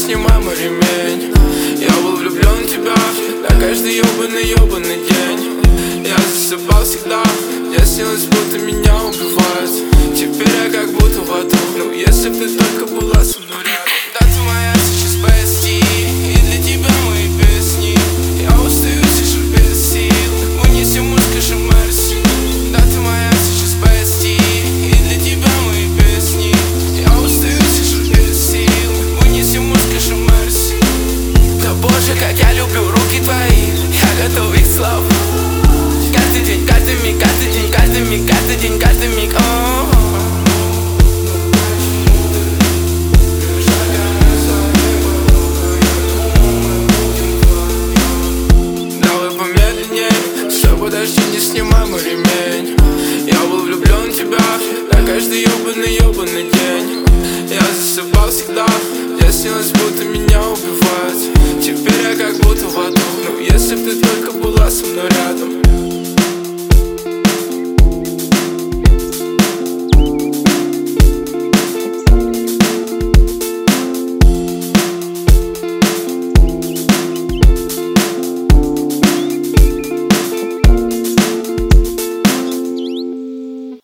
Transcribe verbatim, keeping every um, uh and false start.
снимай мой ремень. Я был влюблен в тебя на каждый ебаный, ебаный день. Я засыпал всегда, мне снилось, будто меня убивают. Теперь я как будто в аду, ну если б ты только была со мной рядом. Да, ты моя сейчас почти, и для тебя мои песни. Я устаю, сижу без сил, вынеси муж, скажи мерси. Да, ты моя сейчас почти, и для тебя мои песни. Я устаю, сижу без сил, вынеси муж, скажи мерси. Да боже, как я люблю руки твои, я готов их слов. Каждый день, каждый миг, каждый день, каждый миг, каждый день, каждый миг. Давай помедленнее, все, подожди, не снимай мой ремень. Я был влюблен в тебя на каждый ебаный, ебаный день. Я засыпал всегда, мне снилось, будто меня